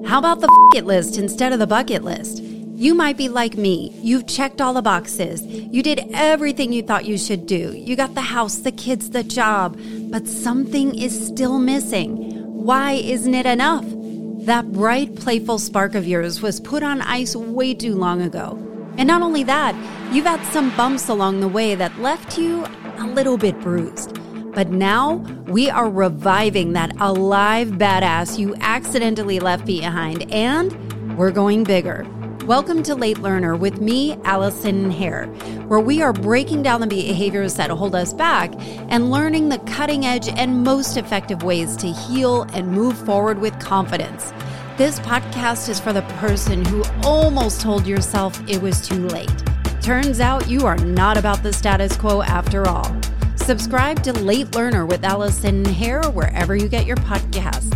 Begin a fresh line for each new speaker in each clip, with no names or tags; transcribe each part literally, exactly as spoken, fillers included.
How about the f*** it list instead of the bucket list? You might be like me. You've checked all the boxes. You did everything you thought you should do. You got the house, the kids, the job, but something is still missing. Why isn't it enough? That bright, playful spark of yours was put on ice way too long ago. And not only that, you've had some bumps along the way that left you a little bit bruised. But now we are reviving that alive badass you accidentally left behind, and we're going bigger. Welcome to Late Learner with me, Allison Hare, where we are breaking down the behaviors that hold us back and learning the cutting edge and most effective ways to heal and move forward with confidence. This podcast is for the person who almost told yourself it was too late. Turns out you are not about the status quo after all. Subscribe to Late Learner with Allison Hare wherever you get your podcasts.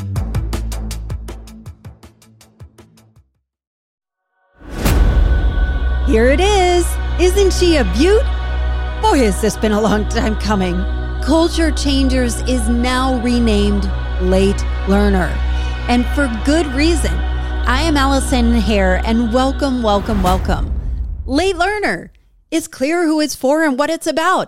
Here it is. Isn't she a beaut? Boy, has this been a long time coming. Culture Changers is now renamed Late Learner. And for good reason. I am Allison Hare and welcome, welcome, welcome. Late Learner. It's clear who it's for and what it's about.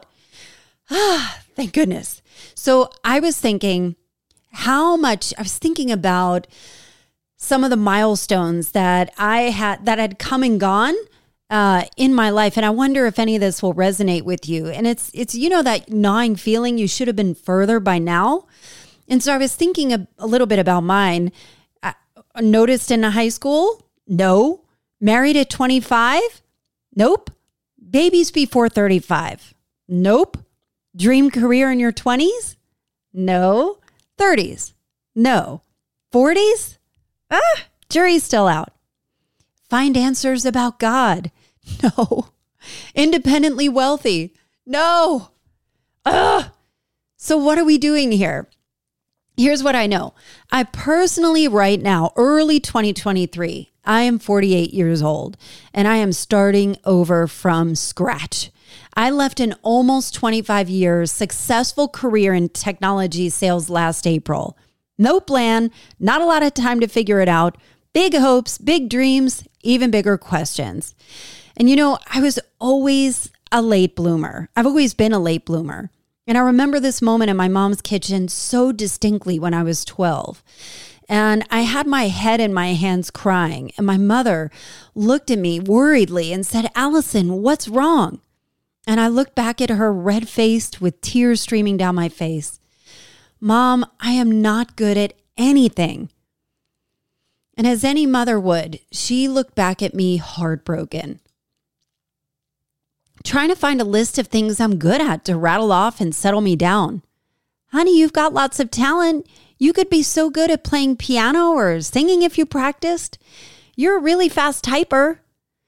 Ah, thank goodness. So I was thinking how much, I was thinking about some of the milestones that I had, that had come and gone uh, in my life. And I wonder if any of this will resonate with you. And it's, it's, you know, that gnawing feeling you should have been further by now. And so I was thinking a, a little bit about mine. I noticed in high school? No. Married at twenty-five? Nope. Babies before thirty-five? Nope. Dream career in your twenties? No. thirties? No. forties? Ah, jury's still out. Find answers about God? No. Independently wealthy? No. Ugh. So what are we doing here? Here's what I know. I personally, right now, early twenty twenty-three, I am forty-eight years old, and I am starting over from scratch. I left an almost twenty-five years successful career in technology sales last April. No plan, not a lot of time to figure it out, big hopes, big dreams, even bigger questions. And you know, I was always a late bloomer. I've always been a late bloomer. And I remember this moment in my mom's kitchen so distinctly when I was twelve. And I had my head in my hands crying. And my mother looked at me worriedly and said, "Allison, what's wrong?" And I looked back at her red-faced with tears streaming down my face. "Mom, I am not good at anything." And as any mother would, she looked back at me heartbroken. Trying to find a list of things I'm good at to rattle off and settle me down. "Honey, you've got lots of talent. You could be so good at playing piano or singing if you practiced. You're a really fast typer."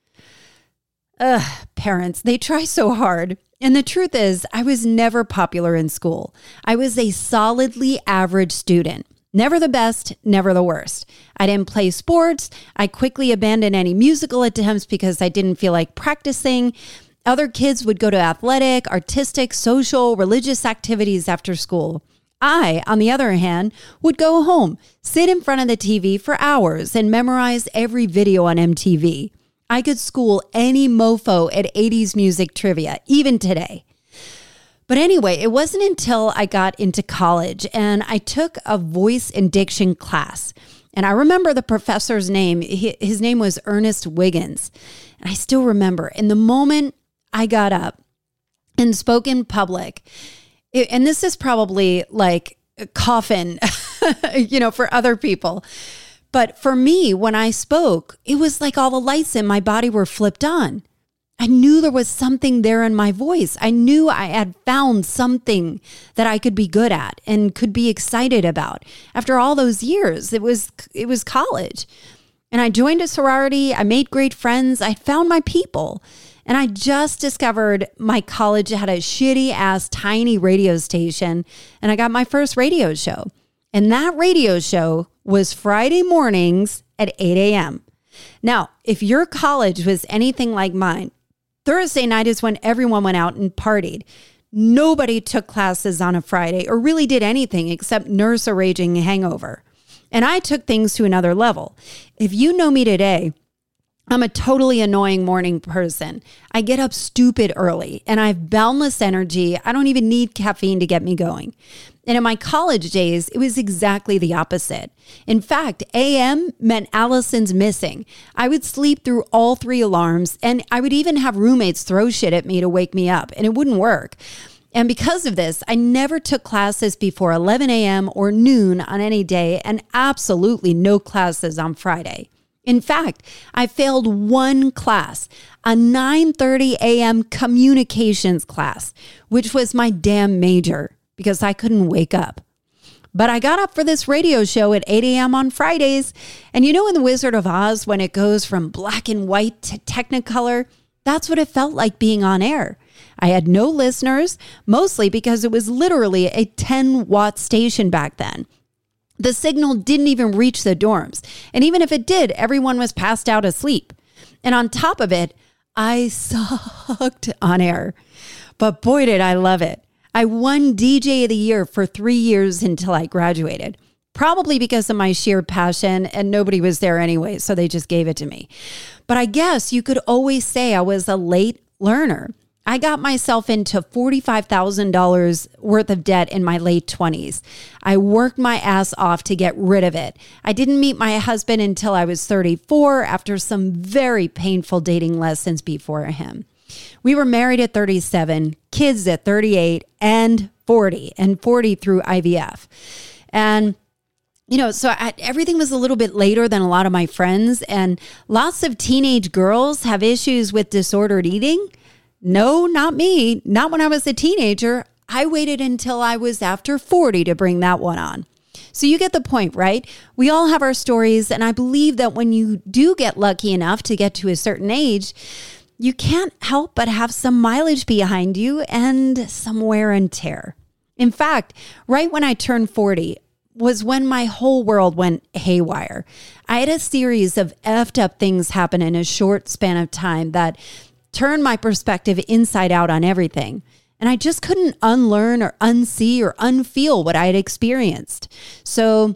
Ugh, parents, they try so hard. And the truth is, I was never popular in school. I was a solidly average student. Never the best, never the worst. I didn't play sports. I quickly abandoned any musical attempts because I didn't feel like practicing. Other kids would go to athletic, artistic, social, religious activities after school. I, on the other hand, would go home, sit in front of the T V for hours and memorize every video on M T V. I could school any mofo at eighties music trivia, even today. But anyway, it wasn't until I got into college and I took a voice and diction class. And I remember the professor's name. His name was Ernest Wiggins. And I still remember. In the moment I got up and spoke in public, it, and this is probably like a coffin, you know, for other people. But for me, when I spoke, it was like all the lights in my body were flipped on. I knew there was something there in my voice. I knew I had found something that I could be good at and could be excited about. After all those years, it was it was college. And I joined a sorority. I made great friends. I found my people. And I just discovered my college had a shitty ass tiny radio station. And I got my first radio show. And that radio show was Friday mornings at eight a.m. Now, if your college was anything like mine, Thursday night is when everyone went out and partied. Nobody took classes on a Friday or really did anything except nurse a raging hangover. And I took things to another level. If you know me today, I'm a totally annoying morning person. I get up stupid early and I have boundless energy. I don't even need caffeine to get me going. And in my college days, it was exactly the opposite. In fact, A M meant Allison's missing. I would sleep through all three alarms, and I would even have roommates throw shit at me to wake me up, and it wouldn't work. And because of this, I never took classes before eleven a.m. or noon on any day, and absolutely no classes on Friday. In fact, I failed one class, a nine thirty a.m. communications class, which was my damn major, because I couldn't wake up. But I got up for this radio show at eight a.m. on Fridays. And you know in The Wizard of Oz, when it goes from black and white to Technicolor, that's what it felt like being on air. I had no listeners, mostly because it was literally a ten watt station back then. The signal didn't even reach the dorms. And even if it did, everyone was passed out asleep. And on top of it, I sucked on air. But boy, did I love it. I won D J of the Year for three years until I graduated, probably because of my sheer passion, and nobody was there anyway, so they just gave it to me. But I guess you could always say I was a late learner. I got myself into forty-five thousand dollars worth of debt in my late twenties. I worked my ass off to get rid of it. I didn't meet my husband until I was thirty-four after some very painful dating lessons before him. We were married at thirty-seven, kids at thirty-eight and forty, and forty through I V F. And You know, so I, everything was a little bit later than a lot of my friends, and lots of teenage girls have issues with disordered eating. No, not me. Not when I was a teenager. I waited until I was after forty to bring that one on. So you get the point, right? We all have our stories, and I believe that when you do get lucky enough to get to a certain age, you can't help but have some mileage behind you and some wear and tear. In fact, right when I turned forty, was when my whole world went haywire. I had a series of effed up things happen in a short span of time that turned my perspective inside out on everything. And I just couldn't unlearn or unsee or unfeel what I had experienced. So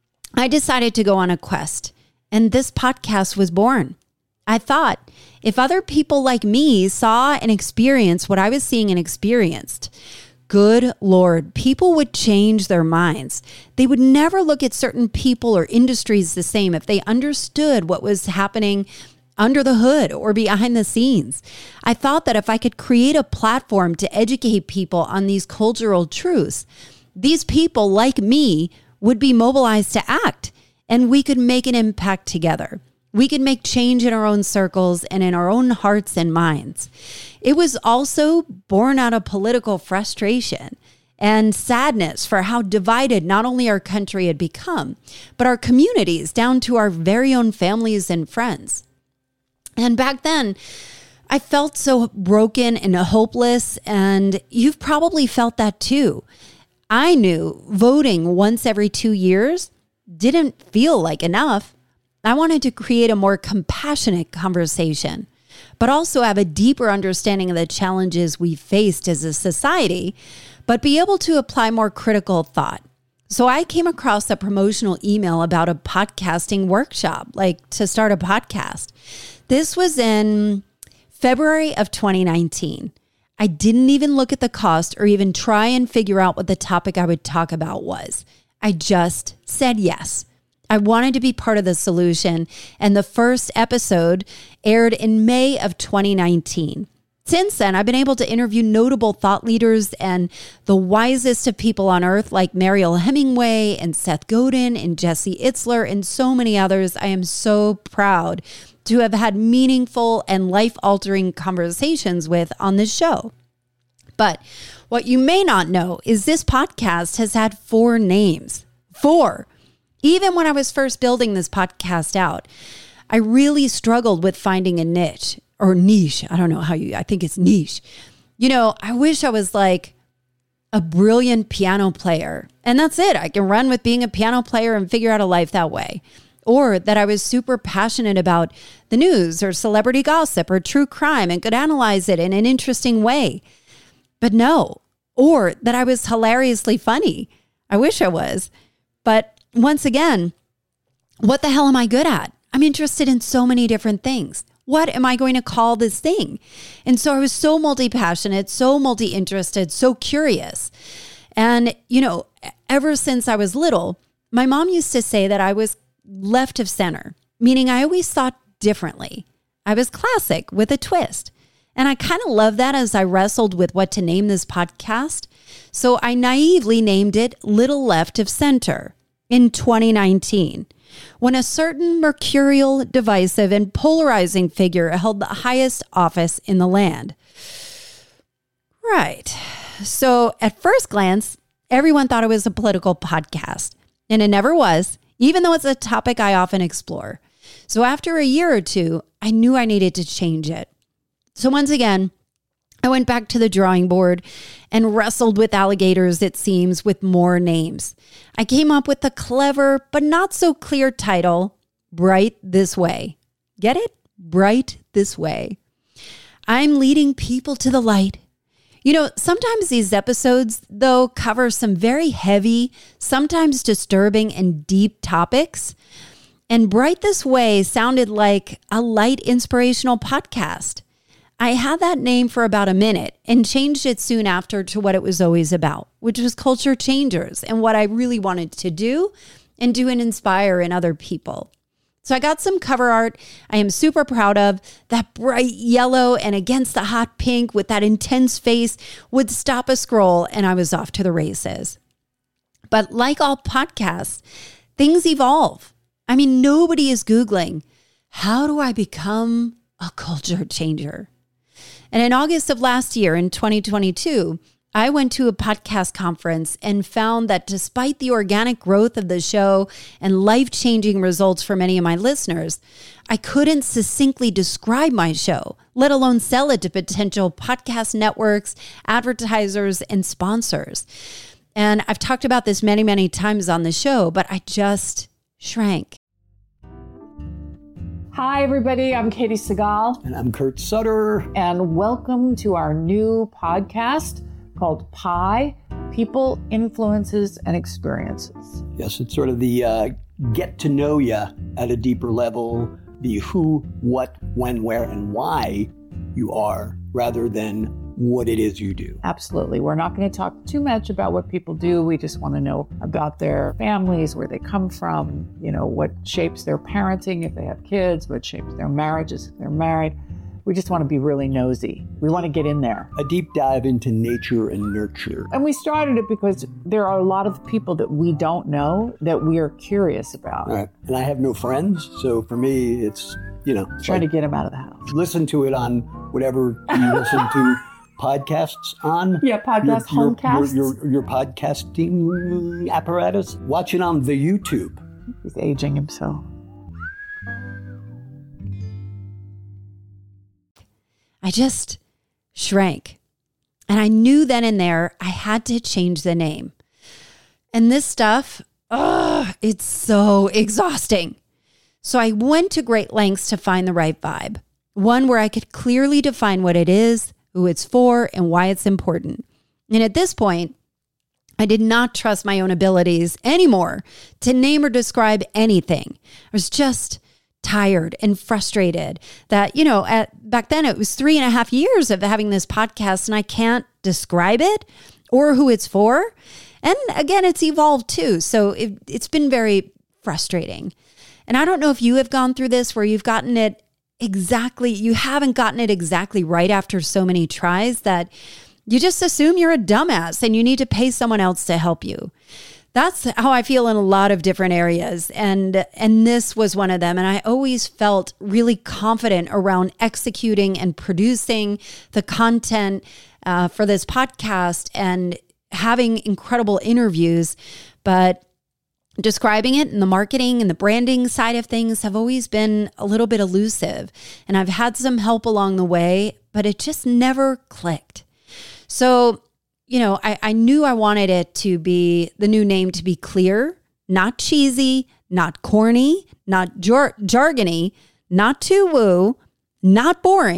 I decided to go on a quest, and this podcast was born. I thought, if other people like me saw and experienced what I was seeing and experienced, good Lord, people would change their minds. They would never look at certain people or industries the same if they understood what was happening under the hood or behind the scenes. I thought that if I could create a platform to educate people on these cultural truths, these people like me would be mobilized to act, and we could make an impact together. We could make change in our own circles and in our own hearts and minds. It was also born out of political frustration and sadness for how divided not only our country had become, but our communities down to our very own families and friends. And back then, I felt so broken and hopeless, and you've probably felt that too. I knew voting once every two years didn't feel like enough. I wanted to create a more compassionate conversation, but also have a deeper understanding of the challenges we faced as a society, but be able to apply more critical thought. So I came across a promotional email about a podcasting workshop, like to start a podcast. This was in February of twenty nineteen. I didn't even look at the cost or even try and figure out what the topic I would talk about was. I just said yes. I wanted to be part of the solution, and the first episode aired in May of twenty nineteen. Since then, I've been able to interview notable thought leaders and the wisest of people on earth like Mariel Hemingway and Seth Godin and Jesse Itzler and so many others. I am so proud to have had meaningful and life-altering conversations with on this show. But what you may not know is this podcast has had four names. Four. Even when I was first building this podcast out, I really struggled with finding a niche or niche. I don't know how you, I think it's niche. You know, I wish I was like a brilliant piano player, and that's it. I can run with being a piano player and figure out a life that way. Or that I was super passionate about the news or celebrity gossip or true crime and could analyze it in an interesting way. But no. Or that I was hilariously funny. I wish I was. But once again, What the hell am I good at? I'm interested in so many different things. What am I going to call this thing? And so I was so multi-passionate, so multi-interested, so curious. And, you know, ever since I was little, my mom used to say that I was left of center, meaning I always thought differently. I was classic with a twist. And I kind of love that as I wrestled with what to name this podcast. So I naively named it Little Left of Center in twenty nineteen, when a certain mercurial, divisive, and polarizing figure held the highest office in the land. Right. So at first glance, everyone thought it was a political podcast, and it never was, even though it's a topic I often explore. So after a year or two, I knew I needed to change it. So once again, I went back to the drawing board and wrestled with alligators, it seems, with more names. I came up with a clever but not so clear title, Bright This Way. Get it? Bright This Way. I'm leading people to the light. You know, sometimes these episodes, though, cover some very heavy, sometimes disturbing and deep topics. And Bright This Way sounded like a light inspirational podcast. I had that name for about a minute and changed it soon after to what it was always about, which was culture changers and what I really wanted to do and do and inspire in other people. So I got some cover art I am super proud of. That bright yellow and against the hot pink with that intense face would stop a scroll, and I was off to the races. But like all podcasts, things evolve. I mean, nobody is Googling, how do I become a culture changer? And in August of last year, in twenty twenty-two, I went to a podcast conference and found that despite the organic growth of the show and life-changing results for many of my listeners, I couldn't succinctly describe my show, let alone sell it to potential podcast networks, advertisers, and sponsors. And I've talked about this many, many times on the show, but I just shrank.
Hi, everybody. I'm Katie Segal.
And I'm Kurt Sutter.
And welcome to our new podcast called Pi, People, Influences, and Experiences.
Yes, it's sort of the uh, get to know you at a deeper level, the who, what, when, where, and why you are, rather than what it is you do.
Absolutely. We're not going to talk too much about what people do. We just want to know about their families, where they come from, you know, what shapes their parenting if they have kids, what shapes their marriages if they're married. We just want to be really nosy. We want to get in there.
A deep dive into nature and nurture.
And we started it because there are a lot of people that we don't know that we are curious about.
Right. And I have no friends, so for me, it's, you know.
Trying like, to get them out of the house.
Listen to it on whatever you listen to podcasts on.
Yeah, podcast,
your,
homecasts.
Your, your, your podcasting apparatus. Watch it on the YouTube.
He's aging himself.
I just shrank. And I knew then and there I had to change the name. And this stuff, ugh, it's so exhausting. So I went to great lengths to find the right vibe. One where I could clearly define what it is, who it's for, and why it's important. And at this point, I did not trust my own abilities anymore to name or describe anything. I was just tired and frustrated that, you know, at back then it was three and a half years of having this podcast and I can't describe it or who it's for. And again, it's evolved too. So it, it's been very frustrating. And I don't know if you have gone through this where you've gotten it exactly, you haven't gotten it exactly right after so many tries that you just assume you're a dumbass and you need to pay someone else to help you. That's how I feel in a lot of different areas. And, and this was one of them. And I always felt really confident around executing and producing the content uh, for this podcast and having incredible interviews. But describing it and the marketing and the branding side of things have always been a little bit elusive. And I've had some help along the way, but it just never clicked. So, you know, I, I knew I wanted it to be, the new name to be clear, not cheesy, not corny, not jar- jargony, not too woo, not boring,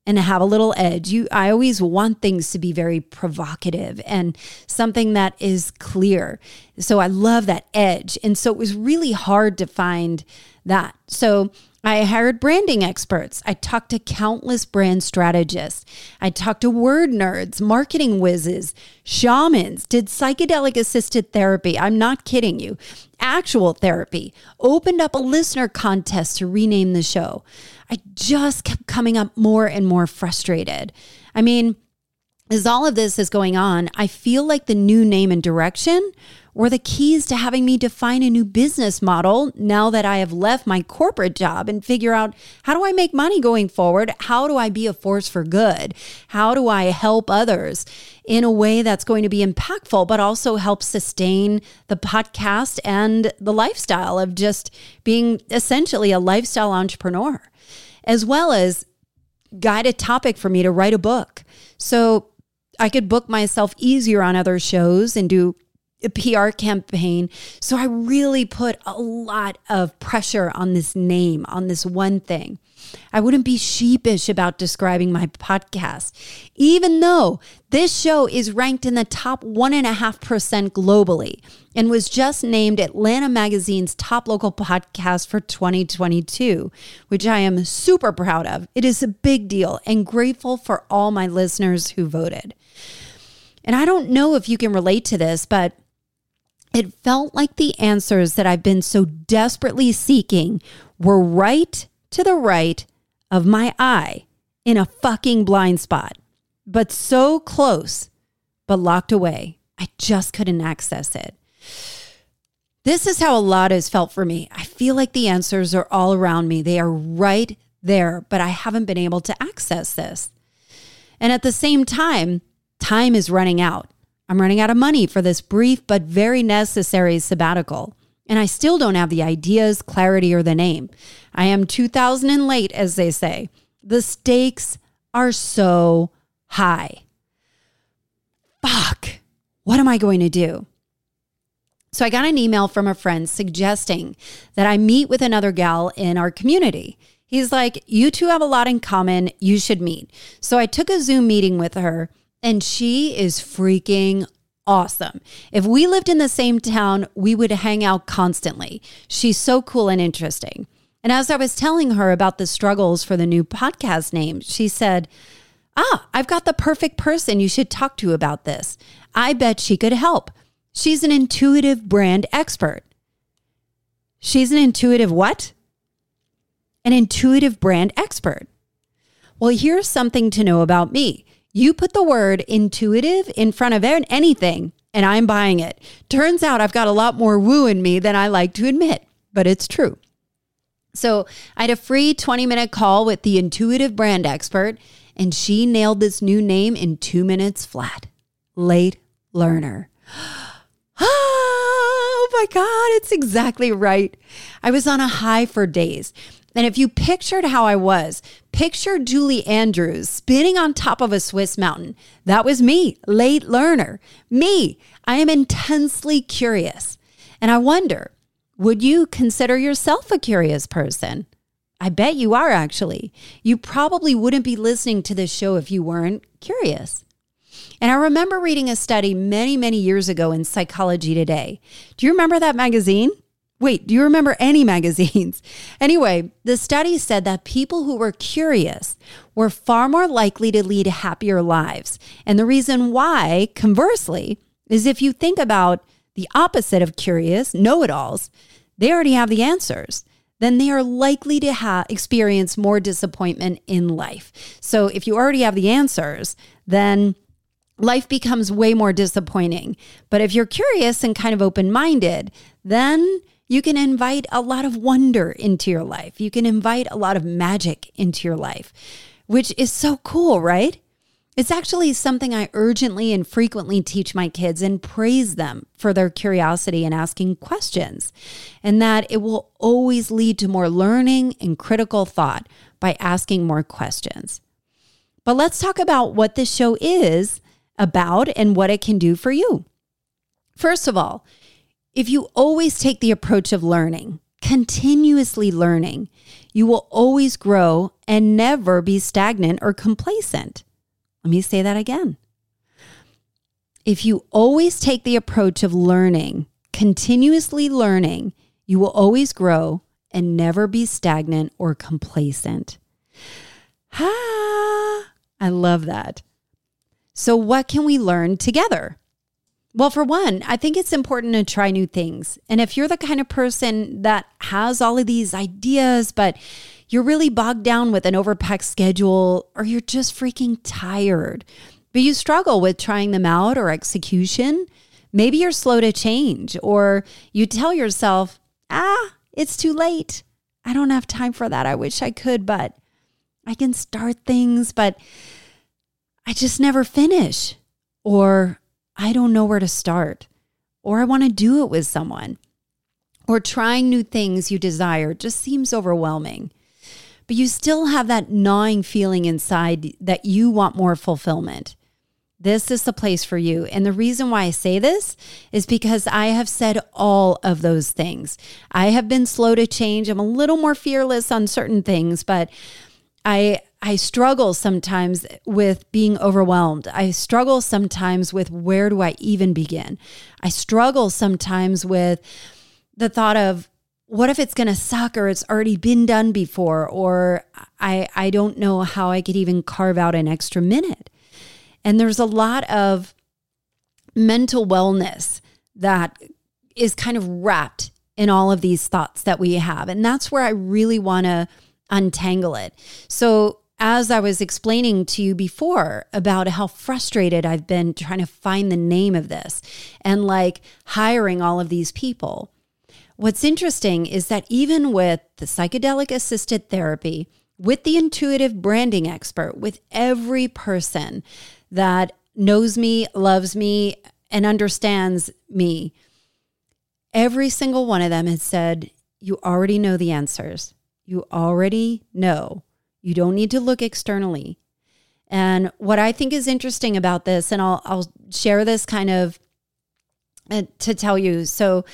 and have a little edge. You, I always want things to be very provocative and something that is clear. So I love that edge. And so it was really hard to find that. So I hired branding experts. I talked to countless brand strategists. I talked to word nerds, marketing whizzes, shamans, did psychedelic assisted therapy. I'm not kidding you. Actual therapy. Opened up a listener contest to rename the show. I just kept coming up more and more frustrated. I mean, as all of this is going on, I feel like the new name and direction were the keys to having me define a new business model now that I have left my corporate job and figure out, how do I make money going forward? How do I be a force for good? How do I help others in a way that's going to be impactful, but also help sustain the podcast and the lifestyle of just being essentially a lifestyle entrepreneur, as well as guide a topic for me to write a book. So I could book myself easier on other shows and do a P R campaign. So I really put a lot of pressure on this name, on this one thing. I wouldn't be sheepish about describing my podcast, even though this show is ranked in the top one and a half percent globally and was just named Atlanta Magazine's top local podcast for twenty twenty-two, which I am super proud of. It is a big deal and grateful for all my listeners who voted. And I don't know if you can relate to this, but it felt like the answers that I've been so desperately seeking were right to the right of my eye in a fucking blind spot, but so close, but locked away. I just couldn't access it. This is how a lot has felt for me. I feel like the answers are all around me. They are right there, but I haven't been able to access this. And at the same time, time is running out. I'm running out of money for this brief but very necessary sabbatical. And I still don't have the ideas, clarity, or the name. I am two thousand and late, as they say. The stakes are so high. Fuck. What am I going to do? So I got an email from a friend suggesting that I meet with another gal in our community. He's like, you two have a lot in common. You should meet. So I took a Zoom meeting with her. And she is freaking awesome. If we lived in the same town, we would hang out constantly. She's so cool and interesting. And as I was telling her about the struggles for the new podcast name, she said, ah, I've got the perfect person you should talk to about this. I bet she could help. She's an intuitive brand expert. She's an intuitive what? An intuitive brand expert. Well, here's something to know about me. You put the word intuitive in front of anything, and I'm buying it. Turns out I've got a lot more woo in me than I like to admit, but it's true. So I had a free twenty minute call with the intuitive brand expert, and she nailed this new name in two minutes flat. Late Learner. Oh my God, it's exactly right. I was on a high for days. And if you pictured how I was, picture Julie Andrews spinning on top of a Swiss mountain. That was me, late learner. Me, I am intensely curious. And I wonder, would you consider yourself a curious person? I bet you are, actually. You probably wouldn't be listening to this show if you weren't curious. And I remember reading a study many, many years ago in Psychology Today. Do you remember that magazine? Wait, do you remember any magazines? Anyway, the study said that people who were curious were far more likely to lead happier lives. And the reason why, conversely, is if you think about the opposite of curious, know-it-alls, they already have the answers. Then they are likely to ha- experience more disappointment in life. So if you already have the answers, then life becomes way more disappointing. But if you're curious and kind of open-minded, then you can invite a lot of wonder into your life. You can invite a lot of magic into your life, which is so cool, right? It's actually something I urgently and frequently teach my kids and praise them for their curiosity and asking questions, and that it will always lead to more learning and critical thought by asking more questions. But let's talk about what this show is about and what it can do for you. First of all, if you always take the approach of learning, continuously learning, you will always grow and never be stagnant or complacent. Let me say that again. If you always take the approach of learning, continuously learning, you will always grow and never be stagnant or complacent. Ha! I love that. So what can we learn together? Well, for one, I think it's important to try new things. And if you're the kind of person that has all of these ideas, but you're really bogged down with an overpacked schedule, or you're just freaking tired, but you struggle with trying them out or execution, maybe you're slow to change, or you tell yourself, ah, it's too late. I don't have time for that. I wish I could, but I can start things, but I just never finish. Or I don't know where to start. Or I want to do it with someone. Or trying new things you desire just seems overwhelming. But you still have that gnawing feeling inside that you want more fulfillment. This is the place for you. And the reason why I say this is because I have said all of those things. I have been slow to change. I'm a little more fearless on certain things, but I I struggle sometimes with being overwhelmed. I struggle sometimes with where do I even begin? I struggle sometimes with the thought of what if it's going to suck, or it's already been done before, or I I don't know how I could even carve out an extra minute. And there's a lot of mental wellness that is kind of wrapped in all of these thoughts that we have. And that's where I really want to untangle it. So as I was explaining to you before about how frustrated I've been trying to find the name of this and like hiring all of these people, what's interesting is that even with the psychedelic assisted therapy, with the intuitive branding expert, with every person that knows me, loves me, and understands me, every single one of them has said, you already know the answers. You already know. You don't need to look externally. And what I think is interesting about this, and I'll I'll share this kind of uh, to tell you. So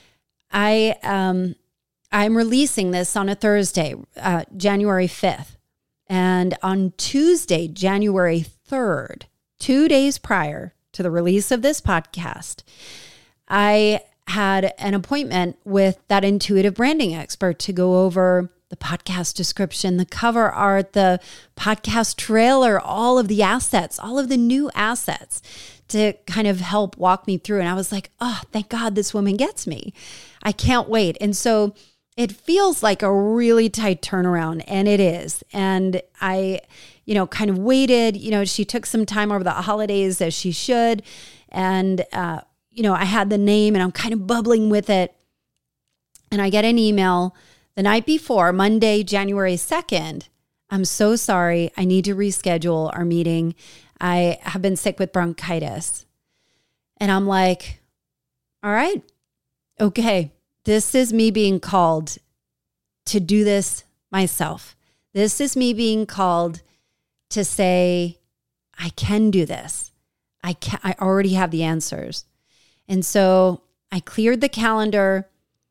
I um I'm releasing this on a Thursday, uh, January fifth, and on Tuesday, January third, two days prior to the release of this podcast, I had an appointment with that intuitive branding expert to go over the podcast description, the cover art, the podcast trailer, all of the assets, all of the new assets to kind of help walk me through. And I was like, oh, thank God this woman gets me. I can't wait. And so it feels like a really tight turnaround, and it is. And I, you know, kind of waited. You know, she took some time over the holidays, as she should. And, uh, you know, I had the name and I'm kind of bubbling with it. And I get an email the night before, Monday, January second, I'm so sorry. I need to reschedule our meeting. I have been sick with bronchitis. And I'm like, all right, okay, this is me being called to do this myself. This is me being called to say, I can do this. I can, I already have the answers. And so I cleared the calendar.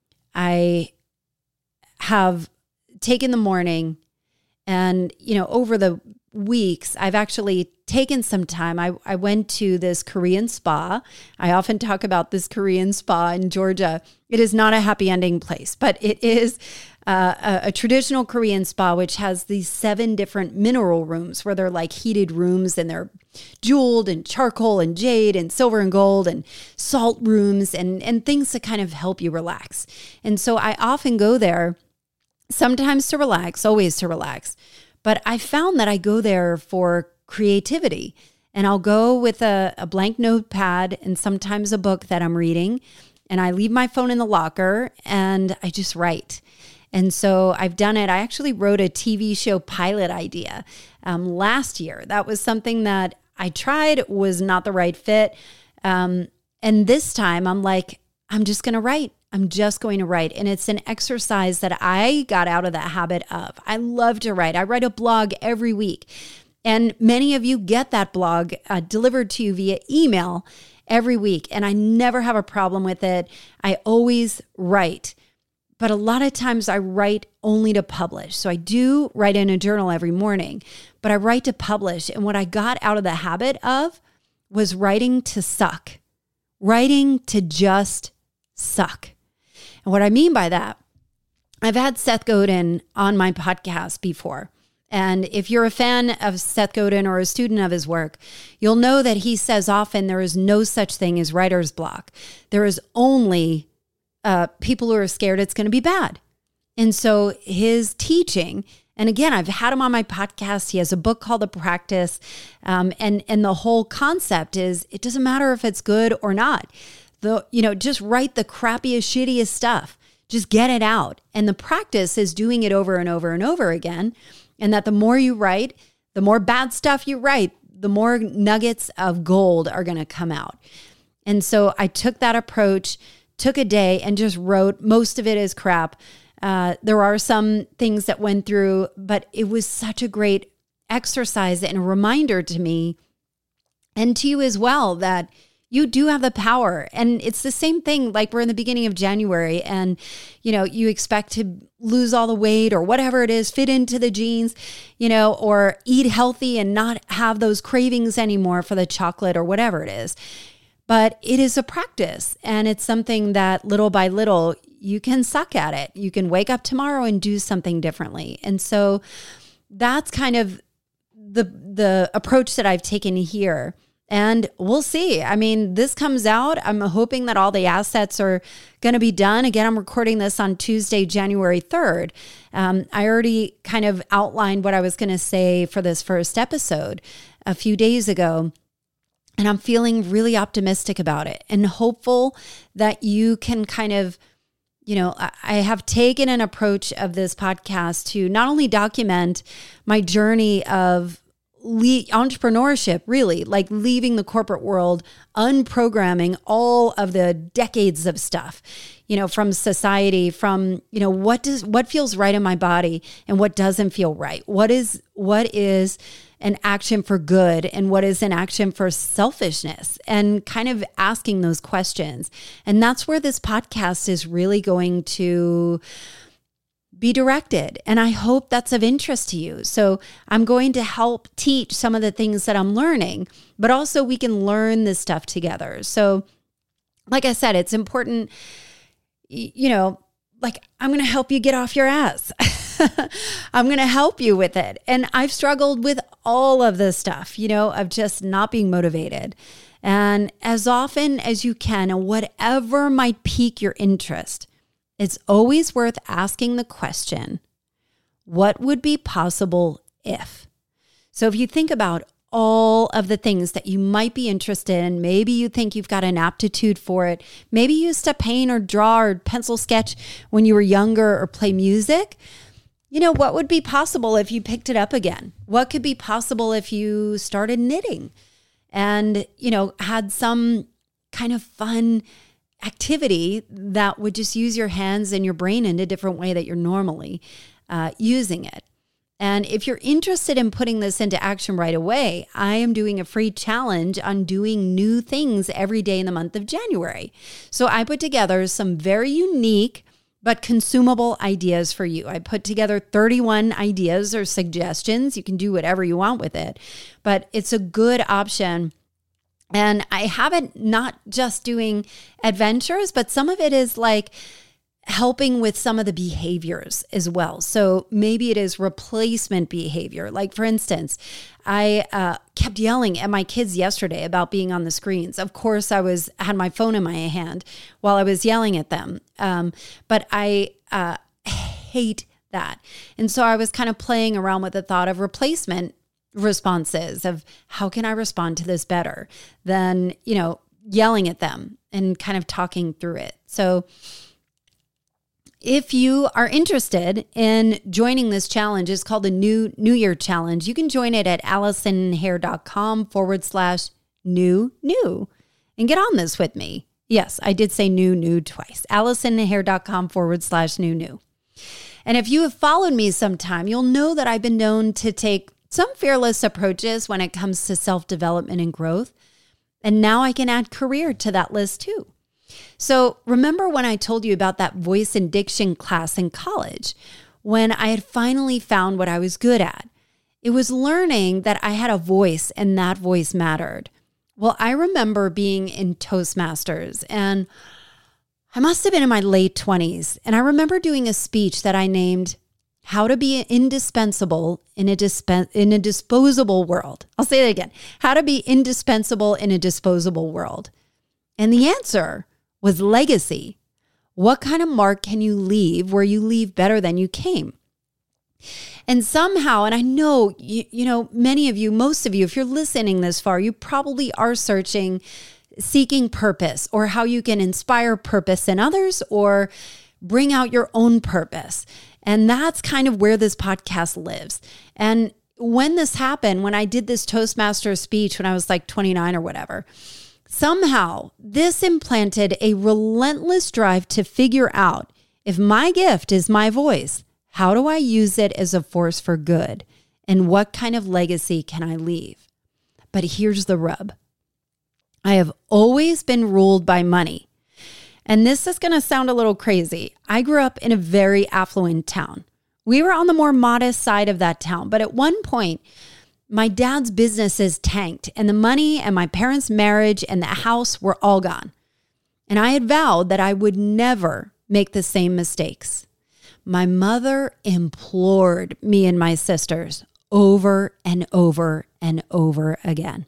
I have taken the morning, and, you know, over the weeks, I've actually taken some time. I, I went to this Korean spa. I often talk about this Korean spa in Georgia. It is not a happy ending place, but it is uh, a, a traditional Korean spa, which has these seven different mineral rooms where they're like heated rooms, and they're jeweled and charcoal and jade and silver and gold and salt rooms and, and things to kind of help you relax. And so I often go there, sometimes to relax, always to relax. But I found that I go there for creativity, and I'll go with a, a blank notepad and sometimes a book that I'm reading, and I leave my phone in the locker and I just write. And so I've done it. I actually wrote a T V show pilot idea um, last year. That was something that I tried, was not the right fit. Um, and this time I'm like, I'm just going to write. I'm just going to write. And it's an exercise that I got out of that habit of. I love to write. I write a blog every week. And many of you get that blog uh, delivered to you via email every week. And I never have a problem with it. I always write. but a lot of times I write only to publish. So I do write in a journal every morning, but I write to publish. And what I got out of the habit of was writing to suck, writing to just suck. And what I mean by that, I've had Seth Godin on my podcast before. And if you're a fan of Seth Godin or a student of his work, you'll know that he says often there is no such thing as writer's block. There is only uh, people who are scared it's going to be bad. And so his teaching, and again, I've had him on my podcast. He has a book called The Practice. Um, and, and the whole concept is it doesn't matter if it's good or not. The, you know, just write the crappiest, shittiest stuff. Just get it out. And the practice is doing it over and over and over again. And that the more you write, the more bad stuff you write, the more nuggets of gold are going to come out. And so I took that approach, took a day and just wrote. Most of it is crap. Uh, there are some things that went through, but it was such a great exercise and a reminder to me and to you as well that you do have the power. And it's the same thing, like we're in the beginning of January and, you know, you expect to lose all the weight or whatever it is, fit into the jeans, you know, or eat healthy and not have those cravings anymore for the chocolate or whatever it is. But it is a practice and it's something that little by little, you can suck at it. You can wake up tomorrow and do something differently. And so that's kind of the the approach that I've taken here. And we'll see. I mean, this comes out. I'm hoping that all the assets are going to be done. Again, I'm recording this on Tuesday, January third. Um, I already kind of outlined what I was going to say for this first episode a few days ago. And I'm feeling really optimistic about it and hopeful that you can kind of, you know, I have taken an approach of this podcast to not only document my journey of Le- entrepreneurship, really, like leaving the corporate world, unprogramming all of the decades of stuff, you know, from society, from, you know, what does, what feels right in my body and what doesn't feel right? What is, what is an action for good and what is an action for selfishness, and kind of asking those questions. And that's where this podcast is really going to be directed. And I hope that's of interest to you. So I'm going to help teach some of the things that I'm learning, but also we can learn this stuff together. So like I said, it's important, you know, like I'm going to help you get off your ass. I'm going to help you with it. And I've struggled with all of this stuff, you know, of just not being motivated. And as often as you can, and whatever might pique your interest, it's always worth asking the question, what would be possible if? So if you think about all of the things that you might be interested in, maybe you think you've got an aptitude for it. Maybe you used to paint or draw or pencil sketch when you were younger or play music. You know, what would be possible if you picked it up again? What could be possible if you started knitting and, you know, had some kind of fun activity that would just use your hands and your brain in a different way that you're normally uh, using it. And if you're interested in putting this into action right away, I am doing a free challenge on doing new things every day in the month of January. So I put together some very unique but consumable ideas for you. I put together thirty-one ideas or suggestions. You can do whatever you want with it, but it's a good option. And I have it not just doing adventures, but some of it is like helping with some of the behaviors as well. So maybe it is replacement behavior. Like for instance, I uh, kept yelling at my kids yesterday about being on the screens. Of course, I was had my phone in my hand while I was yelling at them. Um, but I uh, hate that. And so I was kind of playing around with the thought of replacement responses of how can I respond to this better than, you know, yelling at them and kind of talking through it. So if you are interested in joining this challenge, it's called the New New Year Challenge. You can join it at allisonhair.com forward slash new new and get on this with me. Yes, I did say new new twice. allisonhair.com forward slash new new. And if you have followed me sometime, you'll know that I've been known to take some fearless approaches when it comes to self-development and growth. And now I can add career to that list too. So remember when I told you about that voice and diction class in college, when I had finally found what I was good at? It was learning that I had a voice and that voice mattered. Well, I remember being in Toastmasters, and I must have been in my late twenties. And I remember doing a speech that I named How to Be Indispensable in a, disp- in a Disposable World. I'll say that again. How to Be Indispensable in a Disposable World. And the answer was legacy. What kind of mark can you leave where you leave better than you came? And somehow, and I know, you, you know, many of you, most of you, if you're listening this far, you probably are searching, seeking purpose, or how you can inspire purpose in others or bring out your own purpose. And that's kind of where this podcast lives. And when this happened, when I did this Toastmaster speech when I was like twenty-nine or whatever, somehow this implanted a relentless drive to figure out, if my gift is my voice, how do I use it as a force for good? And what kind of legacy can I leave? But here's the rub. I have always been ruled by money. And this is going to sound a little crazy. I grew up in a very affluent town. We were on the more modest side of that town. But at one point, my dad's businesses tanked, and the money and my parents' marriage and the house were all gone. And I had vowed that I would never make the same mistakes. My mother implored me and my sisters over and over and over again.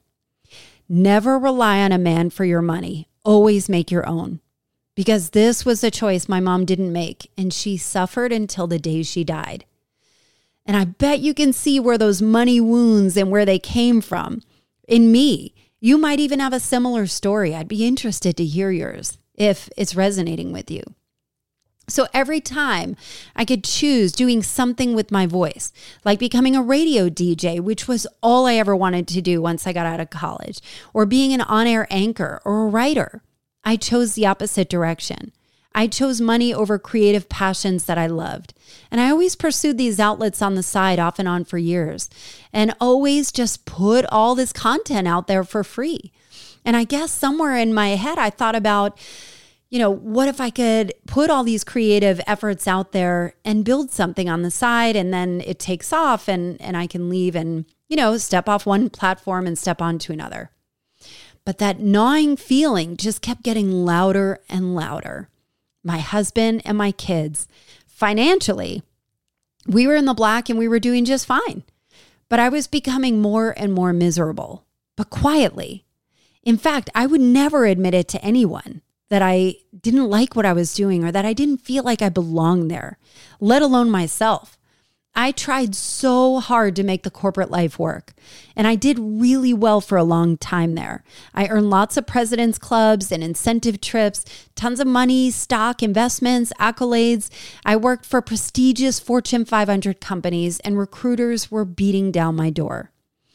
Never rely on a man for your money. Always make your own. Because this was a choice my mom didn't make, and she suffered until the day she died. And I bet you can see where those money wounds and where they came from. In me, you might even have a similar story. I'd be interested to hear yours if it's resonating with you. So every time I could choose doing something with my voice, like becoming a radio D J, which was all I ever wanted to do once I got out of college, or being an on-air anchor or a writer, I chose the opposite direction. I chose money over creative passions that I loved. And I always pursued these outlets on the side off and on for years, and always just put all this content out there for free. And I guess somewhere in my head, I thought about, you know, what if I could put all these creative efforts out there and build something on the side, and then it takes off and, and I can leave and, you know, step off one platform and step onto another. But that gnawing feeling just kept getting louder and louder. My husband and my kids, financially, we were in the black and we were doing just fine. But I was becoming more and more miserable, but quietly. In fact, I would never admit it to anyone that I didn't like what I was doing or that I didn't feel like I belonged there, let alone myself. I tried so hard to make the corporate life work, and I did really well for a long time there. I earned lots of president's clubs and incentive trips, tons of money, stock, investments, accolades. I worked for prestigious Fortune five hundred companies, and recruiters were beating down my door.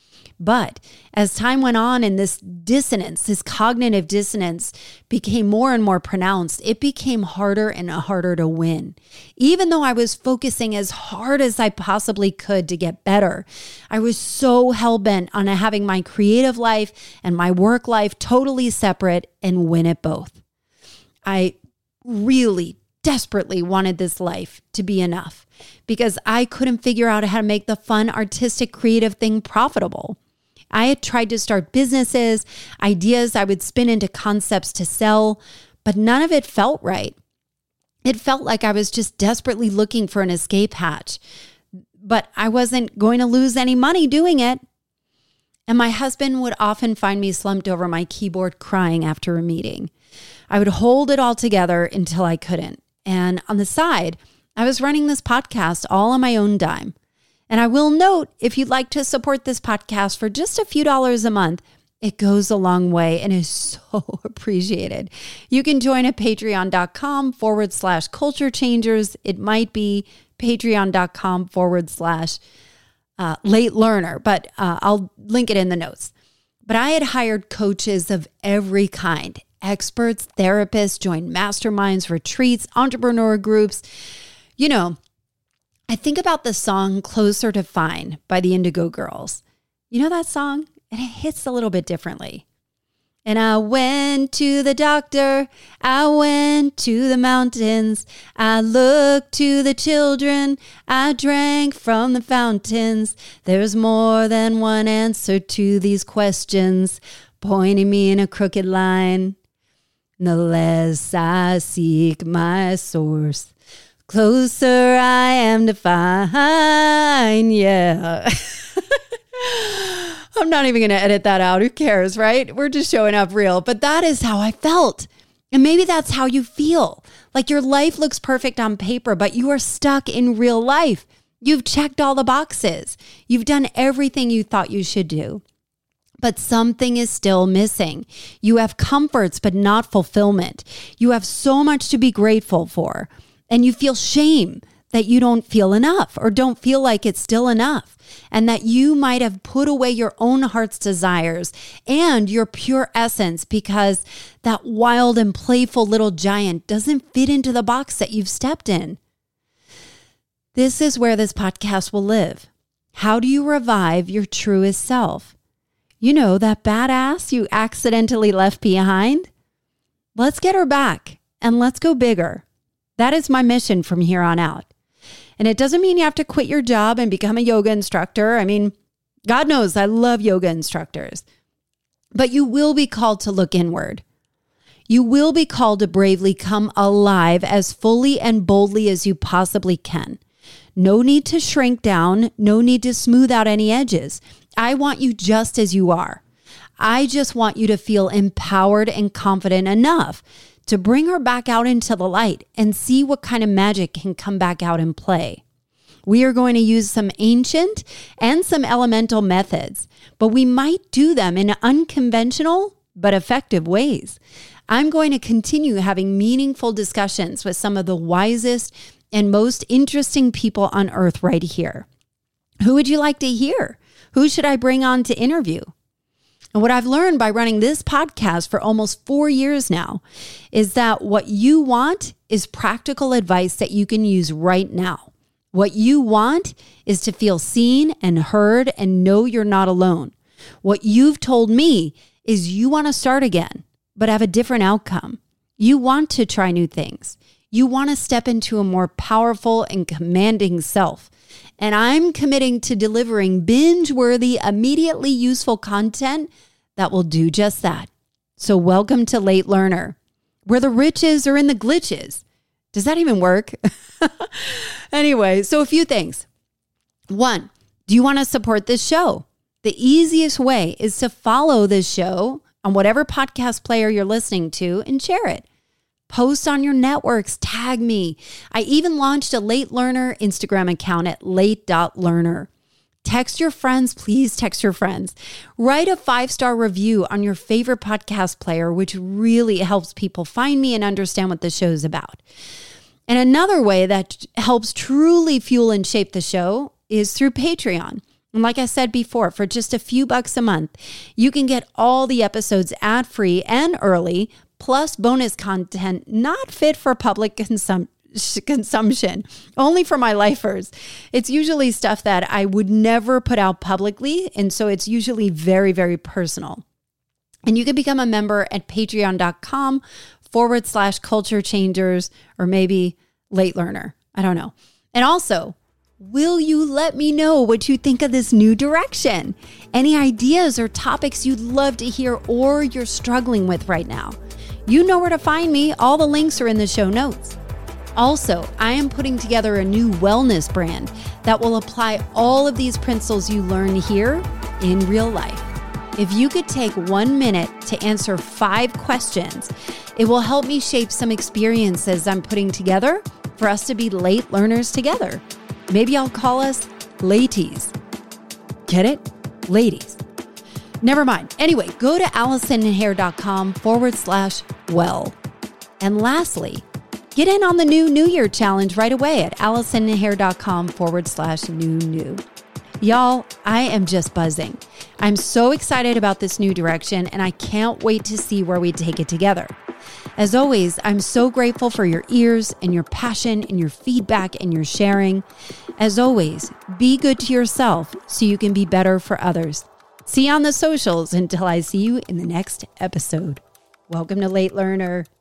But as time went on and this dissonance, this cognitive dissonance became more and more pronounced, it became harder and harder to win. Even though I was focusing as hard as I possibly could to get better, I was so hell-bent on having my creative life and my work life totally separate and win at both. I really desperately wanted this life to be enough because I couldn't figure out how to make the fun, artistic, creative thing profitable. I had tried to start businesses, ideas I would spin into concepts to sell, but none of it felt right. It felt like I was just desperately looking for an escape hatch, but I wasn't going to lose any money doing it. And my husband would often find me slumped over my keyboard crying after a meeting. I would hold it all together until I couldn't. And on the side, I was running this podcast all on my own dime. And I will note, if you'd like to support this podcast for just a few dollars a month, it goes a long way and is so appreciated. You can join at patreon.com forward slash culture changers. It might be patreon.com forward slash uh, late learner, but uh, I'll link it in the notes. But I had hired coaches of every kind, experts, therapists, joined masterminds, retreats, entrepreneur groups, you know. I think about the song Closer to Fine by the Indigo Girls. You know that song? And it hits a little bit differently. And I went to the doctor, I went to the mountains, I looked to the children, I drank from the fountains. There's more than one answer to these questions, pointing me in a crooked line. The less I seek my source, closer I am to find, yeah. I'm not even going to edit that out. Who cares, right? We're just showing up real. But that is how I felt. And maybe that's how you feel. Like your life looks perfect on paper, but you are stuck in real life. You've checked all the boxes. You've done everything you thought you should do. But something is still missing. You have comforts, but not fulfillment. You have so much to be grateful for. And you feel shame that you don't feel enough or don't feel like it's still enough, and that you might have put away your own heart's desires and your pure essence because that wild and playful little giant doesn't fit into the box that you've stepped in. This is where this podcast will live. How do you revive your truest self? You know, that badass you accidentally left behind? Let's get her back and let's go bigger. That is my mission from here on out. And it doesn't mean you have to quit your job and become a yoga instructor. I mean, God knows I love yoga instructors. But you will be called to look inward. You will be called to bravely come alive as fully and boldly as you possibly can. No need to shrink down. No need to smooth out any edges. I want you just as you are. I just want you to feel empowered and confident enough to bring her back out into the light and see what kind of magic can come back out and play. We are going to use some ancient and some elemental methods, but we might do them in unconventional but effective ways. I'm going to continue having meaningful discussions with some of the wisest and most interesting people on earth right here. Who would you like to hear? Who should I bring on to interview? And what I've learned by running this podcast for almost four years now is that what you want is practical advice that you can use right now. What you want is to feel seen and heard and know you're not alone. What you've told me is you want to start again, but have a different outcome. You want to try new things. You want to step into a more powerful and commanding self. And I'm committing to delivering binge-worthy, immediately useful content that will do just that. So welcome to Late Learner, where the riches are in the glitches. Does that even work? Anyway, so a few things. One, do you want to support this show? The easiest way is to follow this show on whatever podcast player you're listening to and share it. Post on your networks, tag me. I even launched a Late Learner Instagram account at late dot learner. Text your friends, please text your friends. Write a five-star review on your favorite podcast player, which really helps people find me and understand what the show's about. And another way that helps truly fuel and shape the show is through Patreon. And like I said before, for just a few bucks a month, you can get all the episodes ad-free and early, plus bonus content not fit for public consum- consumption, only for my lifers. It's usually stuff that I would never put out publicly, and so it's usually very, very personal. And you can become a member at patreon.com forward slash culture changers, or maybe Late Learner. I don't know. And also, will you let me know what you think of this new direction? Any ideas or topics you'd love to hear or you're struggling with right now? You know where to find me. All the links are in the show notes. Also, I am putting together a new wellness brand that will apply all of these principles you learn here in real life. If you could take one minute to answer five questions, it will help me shape some experiences I'm putting together for us to be late learners together. Maybe I'll call us Ladies. Get it? Ladies. Never mind. Anyway, go to allisonhair.com forward slash well. And lastly, get in on the new New Year challenge right away at allisonhair.com forward slash new new. Y'all, I am just buzzing. I'm so excited about this new direction, and I can't wait to see where we take it together. As always, I'm so grateful for your ears and your passion and your feedback and your sharing. As always, be good to yourself so you can be better for others. See you on the socials until I see you in the next episode. Welcome to Late Learner.